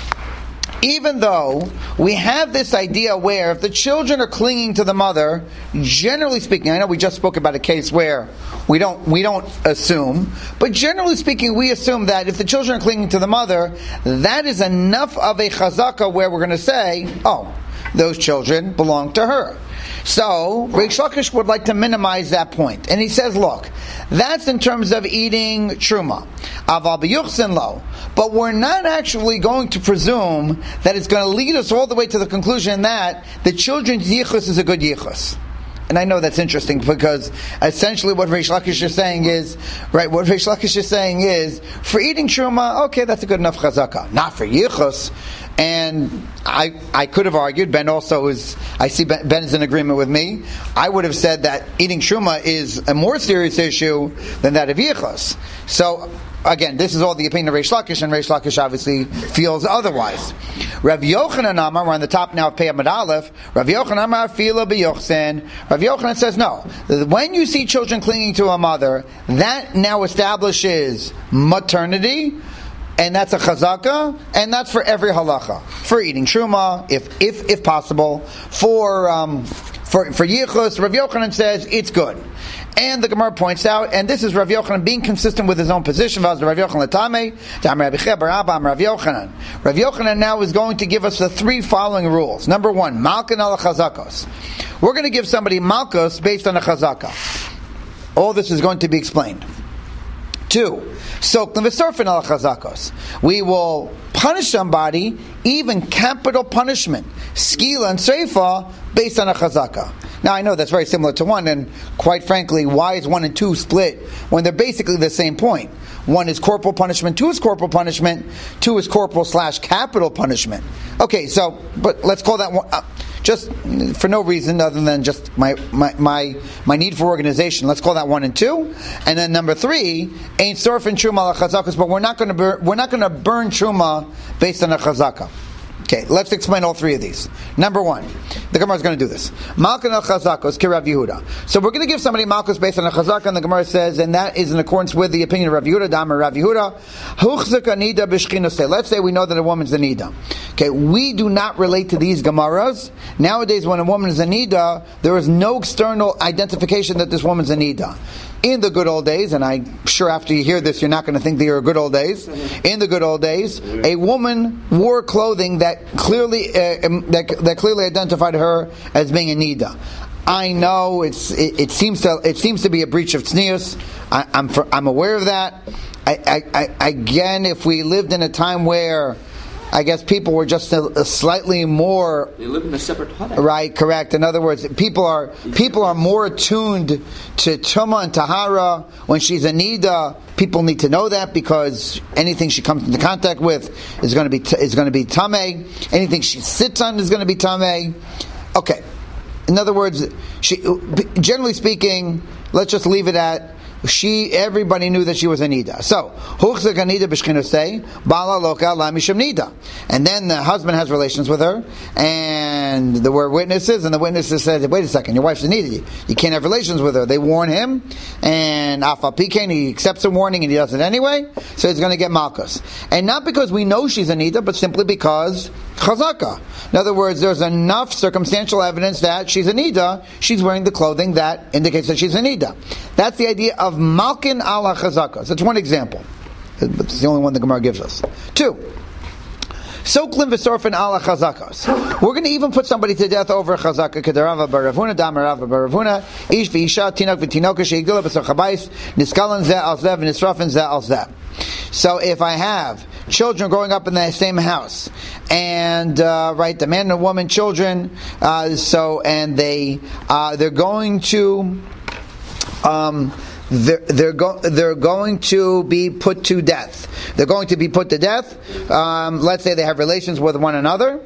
even though we have this idea where if the children are clinging to the mother, generally speaking, I know we just spoke about a case where we don't we don't assume, but generally speaking, we assume that if the children are clinging to the mother, that is enough of a chazaka where we're going to say, oh, those children belong to her. So, Reish Lakish would like to minimize that point. And he says, look, that's in terms of eating truma. Aval b'yuchsin lo. But we're not actually going to presume that it's going to lead us all the way to the conclusion that the children's yichus is a good yichus. And I know that's interesting because essentially what Reish Lakish is saying is, right, what Reish Lakish is saying is, for eating truma, okay, that's a good enough chazaka. Not for yichus. And I I could have argued, Ben also is, I see Ben, Ben is in agreement with me, I would have said that eating truma is a more serious issue than that of yichus. So, again, this is all the opinion of Reish Lakish, and Reish Lakish obviously feels otherwise. Rav Yochanan Amar, we're on the top now of Pei Amud Aleph, Rav Yochanan Amar Fila B'Yochsen, Rav Yochanan says no. When you see children clinging to a mother, that now establishes maternity, and that's a chazaka, and that's for every halacha. For eating truma, if if if possible. For um, for for yichus, Rav Yochanan says it's good. And the Gemara points out, and this is Rav Yochanan being consistent with his own position. Rav Yochanan Latame, Rav Yochanan. Rav Yochanan now is going to give us the three following rules. Number one, malkan ala chazakos. We're going to give somebody malkos based on a chazaka. All this is going to be explained. Two, so al chazakos. We will punish somebody, even capital punishment, skila and seifa, based on a chazaka. Now I know that's very similar to one, and quite frankly, why is one and two split when they're basically the same point? One is corporal punishment, two is corporal punishment, two is corporal slash capital punishment. Okay, so, but let's call that one, uh, just for no reason other than just my, my my my need for organization. Let's call that one and two, and then number three, ain't surf and truma la chazakas, but we're not going to bur- we're not going to burn truma based on a chazaka. Okay, let's explain all three of these. Number one, the Gemara is going to do this. Malkan al chazakos ki Rav Yehuda. So we're going to give somebody malchus based on a chazaka, and the Gemara says, and that is in accordance with the opinion of Rav Yehuda, Damar Rav Yehuda. Huchzaka nida b'shchinose. Let's say we know that a woman's a nida. Okay, we do not relate to these Gemaras. Nowadays, when a woman is a nida, there is no external identification that this woman's a nida. In the good old days, and I'm sure after you hear this, you're not going to think that you're good old days. In the good old days, a woman wore clothing that clearly uh, that, that clearly identified her as being a nida. I know it's it, it seems to it seems to be a breach of tznius. I, I'm for, I'm aware of that. I, I, I, again, if we lived in a time where I guess people were just a, a slightly more. They live in a separate hut. Right, correct. In other words, people are people are more attuned to Tuma and Tahara. When she's a Nida, people need to know that because anything she comes into contact with is going to be is going to be Tameh. Anything she sits on is going to be Tameh. Okay. In other words, she, generally speaking, let's just leave it at. She, everybody knew that she was a nida. So, and then the husband has relations with her, and there were witnesses, and the witnesses said, "Wait a second, your wife's a nida. You can't have relations with her." They warn him, and Afal Pikein, he accepts the warning, and he does it anyway. So he's going to get malchus, and not because we know she's a nida, but simply because chazaka. In other words, there's enough circumstantial evidence that she's a nida. She's wearing the clothing that indicates that she's a nida. That's the idea of malkin ala chazaka. So that's one example. It's the only one the Gemara gives us. Two. Soklim v'sorfen ala chazakos. We're going to even put somebody to death over a chazaka. Kedarava baravuna, damarava baravuna, ish v'isha, tinok v'tinoka, sheigdula b'sor chabais, niskalan zeh al zeh, v'nisrafen zeh al zeh. So if I have children growing up in the same house, and uh, right, the man and the woman, children, uh, so and they uh, they're going to um, they're they're, go- they're going to be put to death. They're going to be put to death. Um, let's say they have relations with one another.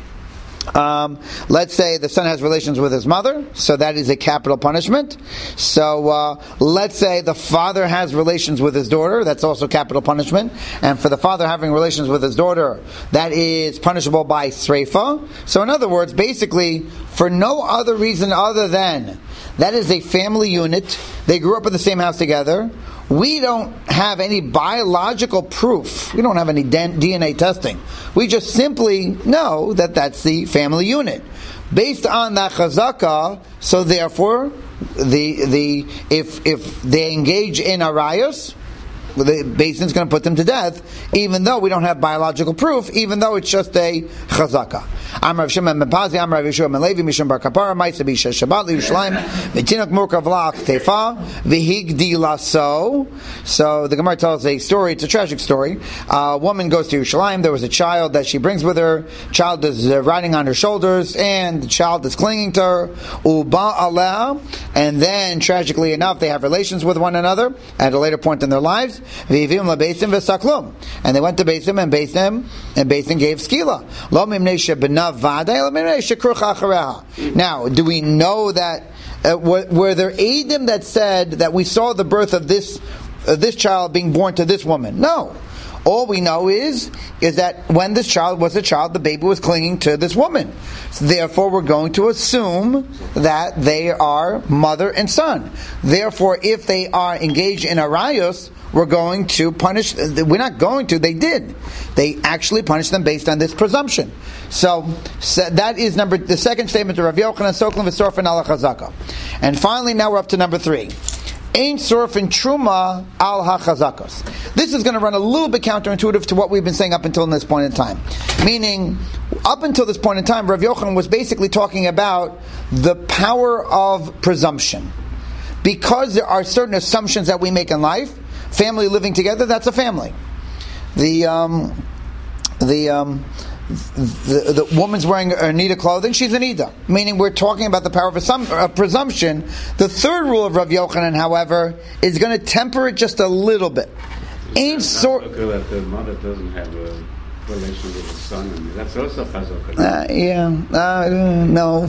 Um, let's say the son has relations with his mother, so that is a capital punishment. So uh, let's say the father has relations with his daughter, that's also capital punishment. And for the father having relations with his daughter, that is punishable by sreifa. So in other words, basically, for no other reason other than that is a family unit, they grew up in the same house together, we don't have any biological proof. We don't have any D N A testing. We just simply know that that's the family unit. Based on that chazaka, so therefore, the the if if they engage in arayos, the Beis is going to put them to death, even though we don't have biological proof, even though it's just a chazaka. Amar Shimon ben Pazi, Amar Yeshua ben Levi, Mishum bar Kapara, Ma'aseh b'Isha Shabbat L'Yerushalayim, V'tinok murkav la'ach tefa, v'higdi laso. So the Gemara tells a story. It's a tragic story. A woman goes to Yerushalayim. There was a child that she brings with her. Child is uh, riding on her shoulders, and the child is clinging to her. Uba aleh, and then tragically enough, they have relations with one another at a later point in their lives. V'ivim laBeisim v'saklum, and they went to Beisim, and Beisim and Beisim gave skila. Lo mimnei shebenav vadei, lo mimnei shekrucha achareha. Now, do we know that uh, were, were there Eidim that said that we saw the birth of this uh, this child being born to this woman? No. All we know is is that when this child was a child, the baby was clinging to this woman. So therefore, we're going to assume that they are mother and son. Therefore, if they are engaged in arayos, we're going to punish. We're not going to. They did. They actually punished them based on this presumption. So, so that is number the second statement of Rav Yochanan Soklim v'sorfen ala chazaka. And finally, now we're up to number three. Ein sorfen truma al ha-chazakos. This is going to run a little bit counterintuitive to what we've been saying up until this point in time. Meaning, up until this point in time, Rav Yochanan was basically talking about the power of presumption. Because there are certain assumptions that we make in life, family living together, that's a family. The um, the um, the, the woman's wearing Anita clothing, she's Anita. Meaning we're talking about the power of assum- uh, presumption. The third rule of Rav Yochanan, however, is going to temper it just a little bit. Ain't sort. That the mother doesn't have a relation with the son, and that's also chazaka. Uh, yeah, uh, no.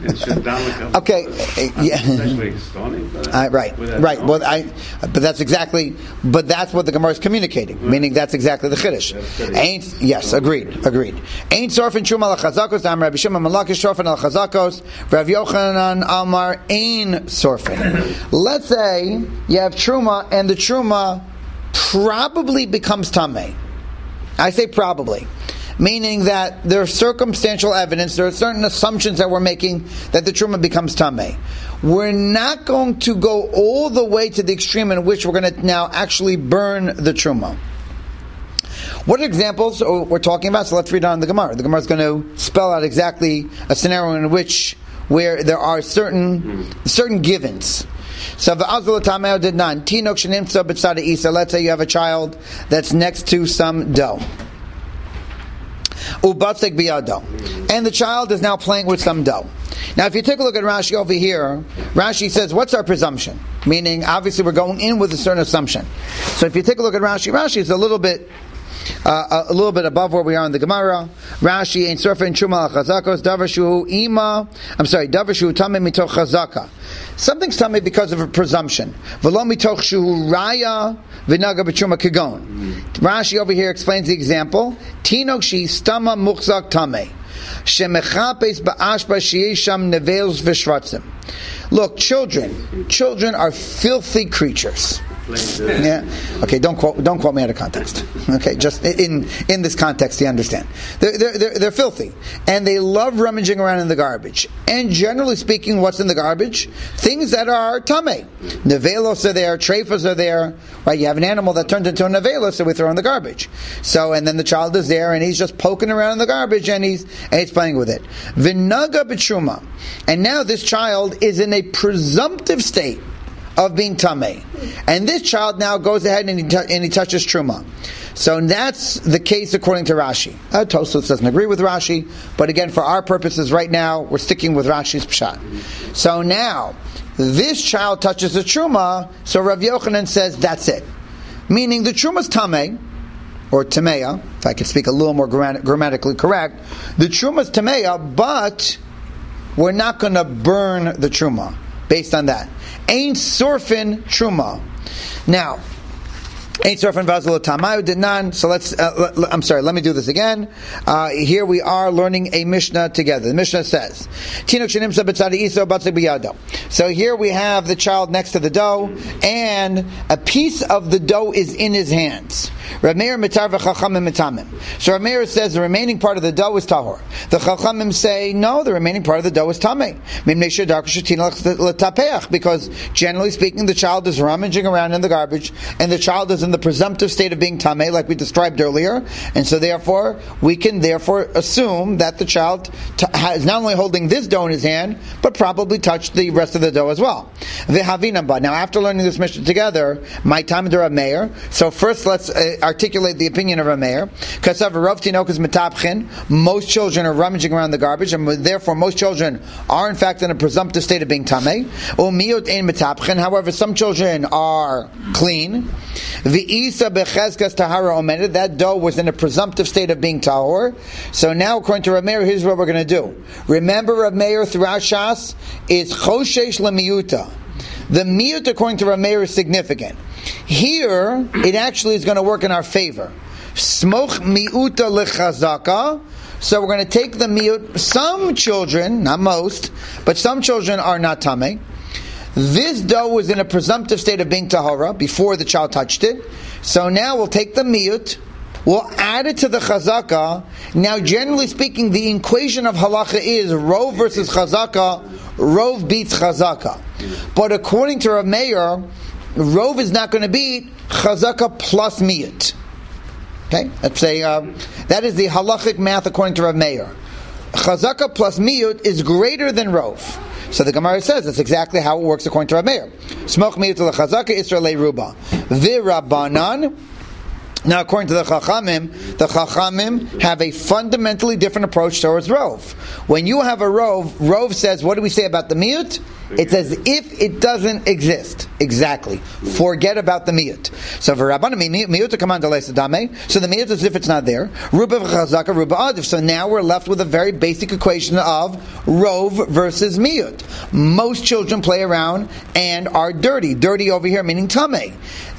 Okay, uh, yeah. Especially stoning. Uh, right, right. Well, I, but that's exactly. But that's what the Gemara is communicating. Right. Meaning that's exactly the chiddush. Ain't yes, agreed, agreed. Ain't sorfen truma al chazakos. Am Rabbi Shimon Malakish sorfen al chazakos. Rav Yochanan Amar ein sorfen. Let's say you have truma, and the truma probably becomes tamei. I say probably, meaning that there's circumstantial evidence, there are certain assumptions that we're making that the truma becomes tamei. We're not going to go all the way to the extreme in which we're going to now actually burn the truma. What examples we're talking about? So let's read on the Gemara. The Gemara is going to spell out exactly a scenario in which where there are certain certain givens. So v'azul tameo did none. Tinok shenimtza b'tzad isa. Let's say you have a child that's next to some dough. Ubatzek biyado, and the child is now playing with some dough. Now, if you take a look at Rashi over here, Rashi says, "What's our presumption?" Meaning, obviously, we're going in with a certain assumption. So, if you take a look at Rashi, Rashi is a little bit. Uh, a little bit above where we are in the Gemara. Rashi ain't surfing truma al chazakos davar shu ima. I'm sorry, davar shu tamei mitoch chazaka. Something's tamei because of a presumption. V'lo mitoch shu raya v'naga b'truma kagon. Rashi over here explains the example. Tinok shi stama muchzak tamei shemechapes ba'ashba sheisham nevels v'shvatzim. Look, children, children are filthy creatures. Yeah. Okay. Don't quote. Don't quote me out of context. Okay. Just in in this context, you understand. They're they're they're, they're filthy, and they love rummaging around in the garbage. And generally speaking, what's in the garbage? Things that are tamei. Nevelos are there. Treifas are there. Right. You have an animal that turns into a nevelos, so we throw in the garbage. So and then the child is there, and he's just poking around in the garbage, and he's and he's playing with it. V'naga b'truma, and now this child is in a presumptive state of being tamei, and this child now goes ahead and he, t- and he touches truma. So that's the case according to Rashi. Uh, Tosfos doesn't agree with Rashi, but again, for our purposes right now, we're sticking with Rashi's pshat. So now this child touches the truma, so Rav Yochanan says that's it, meaning the truma's tamei or tameya. If I could speak a little more gram- grammatically correct, the truma's tameya, but we're not going to burn the truma based on that. Ain't surfin truma. Now, ain't surfin vazal tamayu dinan. So let's. Uh, l- I'm sorry. Let me do this again. Uh, here we are learning a Mishnah together. The Mishnah says, "Tinuk shenimsa b'tzadi iso batzik b'yado." So here we have the child next to the dough, and a piece of the dough is in his hands. Rav Meir mitar v'chachamim mitamim. So Rav Meir says the remaining part of the dough is tahor. The chachamim say no, the remaining part of the dough is tamei. Because generally speaking, the child is rummaging around in the garbage, and the child is in the presumptive state of being tamei, like we described earlier, and so therefore we can therefore assume that the child t- is not only holding this dough in his hand, but probably touched the rest of the dough as well. V'havinamba. Now, after learning this Mishnah together, my time to Rav Meir. So first, let's uh, articulate the opinion of Rav Meir. Kasav Rav Tinokas Metapchin. Most children are rummaging around the garbage, and therefore most children are in fact in a presumptive state of being tamei. U'miyot ein metapchin. However, some children are clean. V'isa bechezkas tahara omedet. That dough was in a presumptive state of being tahor. So now, according to Rav Meir, here's what we're going to do. Remember, Rav Meir throughout Shas is choshesh lemiyuta. The miyut, according to Rav Meir, is significant. Here, it actually is going to work in our favor. Smoch miuta lechazaka. So we're going to take the miyut. Some children, not most, but some children are not tamei. This dough was in a presumptive state of being tahara before the child touched it. So now we'll take the miyut, we'll add it to the chazaka. Now, generally speaking, the equation of halacha is rov versus chazaka. Rov beats chazaka. But according to Rav Meir, rov is not going to beat chazaka plus miyut. Okay, let's say uh, that is the halachic math according to Rav Meir. Chazaka plus miyut is greater than rov. So the Gemara says that's exactly how it works according to Rav Meir. Smoch miyut lechazaka Israel ruba v'Rabbanan. Now, according to the Chachamim, the Chachamim have a fundamentally different approach towards rov. When you have a rov, rov says, what do we say about the miyut? It's as if it doesn't exist. Exactly. Forget about the miyut. So for Rabbanan, miyut command dame. So the miyut is as if it's not there. Ruba v'chazaka, ruba adif. So now we're left with a very basic equation of rov versus miyut. Most children play around and are dirty. Dirty over here meaning tamei.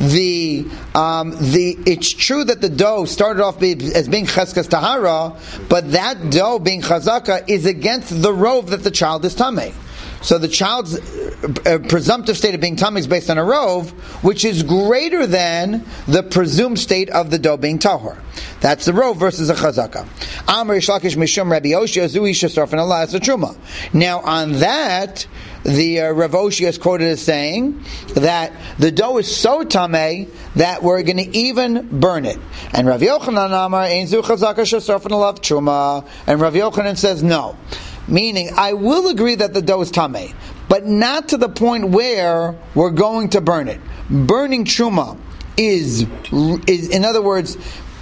The um, the it's true that the dough started off as being cheskas tahara, but that dough being chazaka is against the rov that the child is tamei. So the child's uh, presumptive state of being tamei is based on a rov, which is greater than the presumed state of the dough being tahor. That's the rov versus a chazaka. Amar Yishlakish Mishum Rabbi Oshia Zui Shesarfin Allah as a truma. Now on that, the uh, Rav Oshia is quoted as saying that the dough is so tamei that we're going to even burn it. And Rav Yochanan Amar Ein Zu Chazaka Shesarfin Allah Truma. And Rav Yochanan says no. Meaning, I will agree that the dough is tamei, but not to the point where we're going to burn it. Burning truma is, is in other words,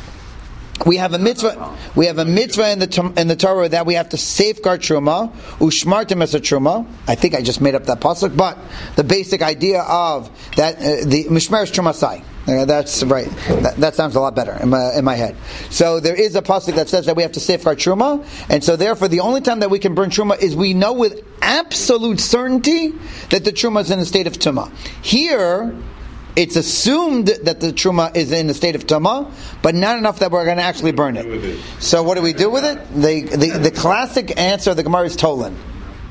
we have a mitzvah. We have a mitzvah in the in the Torah that we have to safeguard truma. Ushmartem es truma. I think I just made up that pasuk, but the basic idea of that uh, the mishmeres trumasai. Uh, that's right. That, that sounds a lot better in my, in my head. So there is a pasuk that says that we have to safeguard truma, and so therefore the only time that we can burn truma is we know with absolute certainty that the truma is in a state of tumah. Here, it's assumed that the truma is in a state of tumah, but not enough that we're going to actually burn it. So what do we do with it? The the, the classic answer of the Gemara is tolan.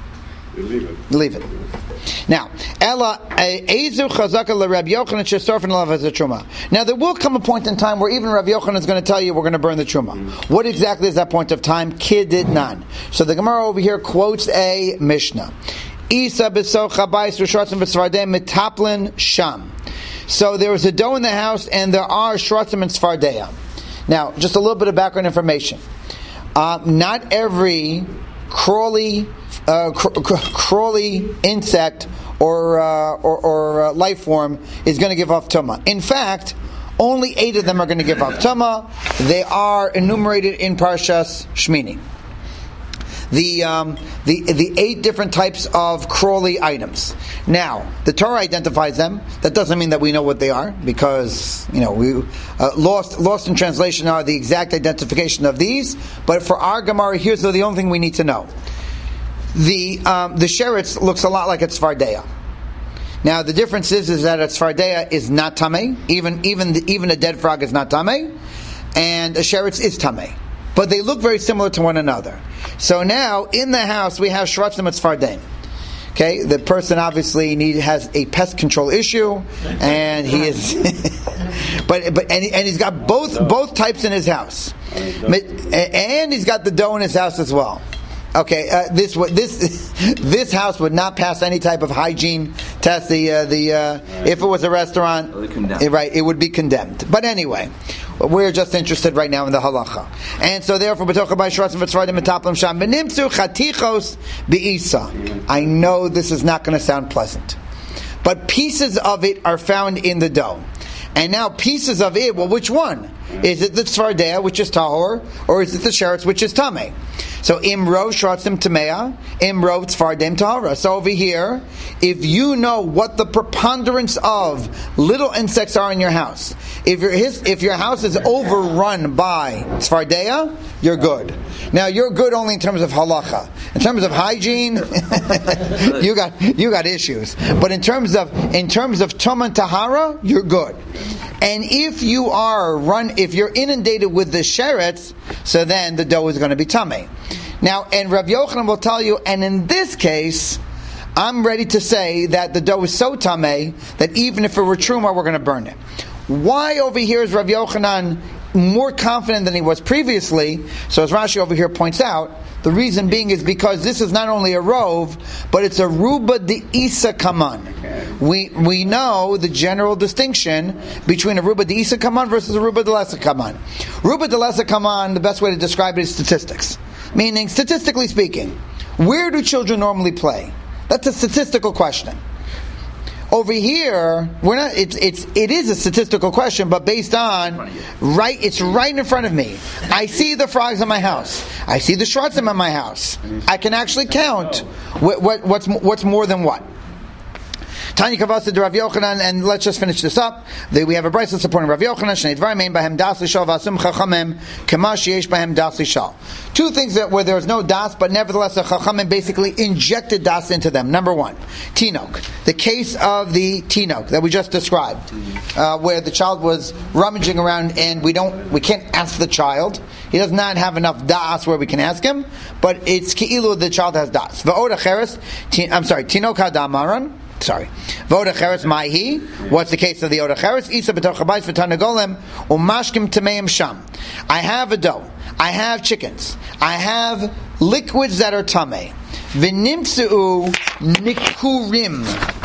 You leave it. Leave it. Now, Ella Ezu Chazaka LeRab Yochanan Shesorfen Lav as a Truma. Now, there will come a point in time where even Rav Yochanan is going to tell you we're going to burn the Truma. Mm-hmm. What exactly is that point of time? Kididnan. So the Gemara over here quotes a Mishnah. Isa b'socha b'is r'shratzim b'svardei mitaplin sham. So there was a dough in the house, and there are shratzim and svardeya. Now, just a little bit of background information. Uh, not every crawly, uh, cr- cr- crawly insect or uh, or, or uh, life form is going to give off tumah. In fact, only eight of them are going to give off tumah. They are enumerated in Parshas Shmini. The um, the the eight different types of crawly items. Now, the Torah identifies them. That doesn't mean that we know what they are, because you know we uh, lost lost in translation are the exact identification of these. But for our Gemara, here's the only thing we need to know. The um, the sheretz looks a lot like a tzvardeya. Now, the difference is is that a tzvardeya is not tamei. Even even the, even a dead frog is not tamei, and a sheretz is tamei. But they look very similar to one another. So now, in the house, we have shratzim and tzvardeim. Okay, the person obviously need, has a pest control issue, and he is, but but and, he, and he's got both both types in his house, and he's got the dough in his house as well. Okay, uh, this this this house would not pass any type of hygiene test. The uh, the uh, if it was a restaurant, it, right, it would be condemned. But anyway, we're just interested right now in the halacha, and so therefore, I know this is not going to sound pleasant, but pieces of it are found in the dough, and now pieces of it. Well, which one? Is it the tzvardeya, which is tahor, or is it the sheretz, which is tamei? So imrov shratzim tamea, imrov tzvardeim tahora. So over here, if you know what the preponderance of little insects are in your house, if your his, if your house is overrun by tzvardeya, you're good. Now you're good only in terms of halacha. In terms of hygiene, you got you got issues. But in terms of in terms of tumah and tahara, you're good. And if you are run, if you're inundated with the sheretz, so then the dough is going to be tamei. Now, and Rav Yochanan will tell you, and in this case, I'm ready to say that the dough is so tamei that even if it were truma, we're going to burn it. Why over here is Rav Yochanan more confident than he was previously? So as Rashi over here points out, the reason being is because this is not only a rov, but it's a ruba de isa kaman. We we know the general distinction between a ruba de isa kaman versus a ruba de lesa kaman. Ruba de lesa kaman, the best way to describe it is statistics. Meaning, statistically speaking, where do children normally play? That's a statistical question. Over here, we're not. It's it's it is a statistical question, but based on right. It's right in front of me. I see the frogs in my house. I see the shratzim in my house. I can actually count what, what what's what's more than what. Tanya Kavasa to Rav Yochanan, and let's just finish this up. We have a brayso supporting Rav Yochanan. Shnei dvarim ein bahem das lishal v'asum chachamim kama sheyesh bahem das lishal. Two things that where there was no das, but nevertheless the chachamim basically injected das into them. Number one, tinok. The case of the tinok that we just described, uh, where the child was rummaging around, and we don't, we can't ask the child. He does not have enough das where we can ask him, but it's ki'ilu the child has das. V'od acheres, I'm sorry, tinok hadamaran. Sorry. Voda cheres maihi. What's the case of the oda cheres? Isa b'toch habayis v'tanagolem umashkim tameim sham. I have a dough. I have chickens. I have liquids that are tamei. V'nimtzeu nikurim.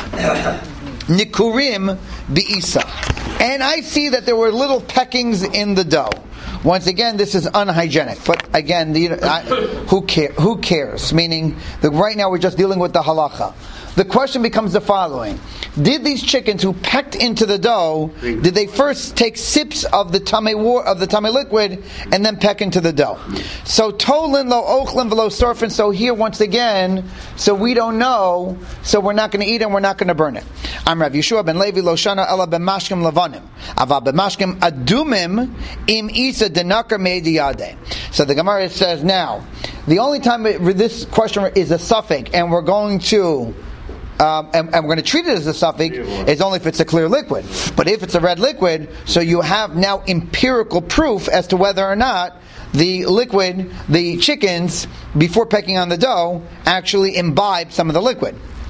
Nikurim bi'isa. And I see that there were little peckings in the dough. Once again, this is unhygienic. But again, the, I, who, care, who cares? Meaning, that right now we're just dealing with the halacha. The question becomes the following. Did these chickens who pecked into the dough, did they first take sips of the tamei war, of the tamei liquid and then peck into the dough? So tolin lo ochlin v'lo surfin. So here once again, so we don't know, so we're not going to eat it and we're not going to burn it. I'm Rav Yeshua ben Levi lo shana ela ben mashkim lavanim ava ben mashkim adumim im isa denakar meidiyade. So the Gemara says now, the only time this question is a suffix and we're going to Um, and, and we're going to treat it as a suffix is only if it's a clear liquid. But if it's a red liquid, so you have now empirical proof as to whether or not the liquid, the chickens, before pecking on the dough, actually imbibe some of the liquid.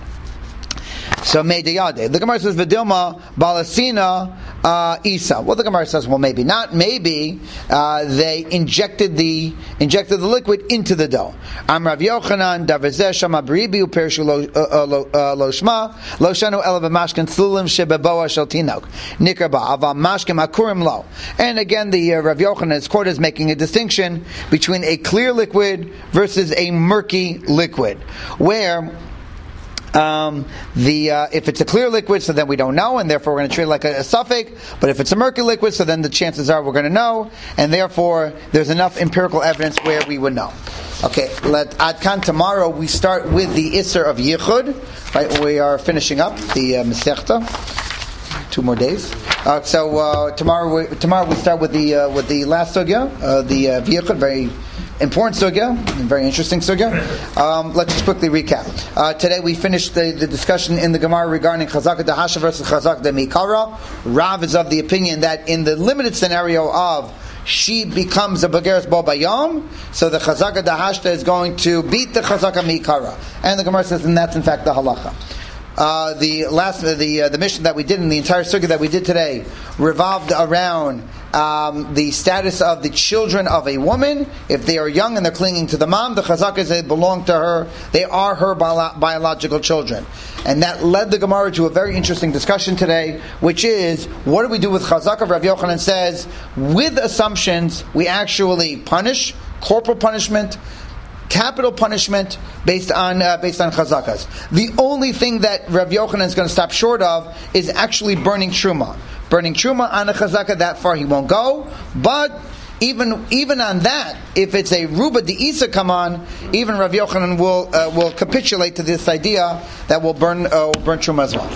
So Meidiyade. The Gemara says Vidilma Balasina uh, Isa. Well, the Gemara says, well, maybe not. Maybe uh, they injected the injected the liquid into the dough. Am Rav Yochanan Davizeh Shama Beribi Upershu Lo Shma Lo Shanu Ela B'Mashkin Tzulim Shebeboa Shel Tinok Nikar Ba'ava Mashkim Akurim Lo. And again, the uh, Rav Yochanan's court is making a distinction between a clear liquid versus a murky liquid, where Um, the uh, if it's a clear liquid, so then we don't know, and therefore we're going to treat it like a, a suffix. But if it's a murky liquid, so then the chances are we're going to know, and therefore there's enough empirical evidence where we would know. Okay, let Adkan tomorrow we start with the Isser of Yichud. Right, we are finishing up the uh, Masechta. Two more days. Uh, so uh, tomorrow, we, tomorrow we start with the uh, with the last sugya, uh, the uh, Yichud, very important sugya, very interesting sugya. Um, let's just quickly recap. Uh, today we finished the, the discussion in the Gemara regarding Chazaka Dahasha versus Chazaka Demikara. Rav is of the opinion that in the limited scenario of she becomes a Bageres Bo Bayom, so the Chazaka Dahashta is going to beat the Chazaka Mikara. And the Gemara says, and that's in fact the halacha. Uh, the last, uh, the uh, the mission that we did in the entire sugya that we did today revolved around um, the status of the children of a woman. If they are young and they're clinging to the mom, the chazakas, they belong to her. They are her bio- biological children, and that led the Gemara to a very interesting discussion today, which is what do we do with chazaka? Rav Yochanan says, with assumptions, we actually punish corporal punishment, capital punishment based on uh, based on chazakas. The only thing that Rav Yochanan is going to stop short of is actually burning truma. Burning truma on a chazaka, that far he won't go. But even even on that, if it's a ruba de isa come on, even Rav Yochanan will uh, will capitulate to this idea that will burn uh, burn truma as well.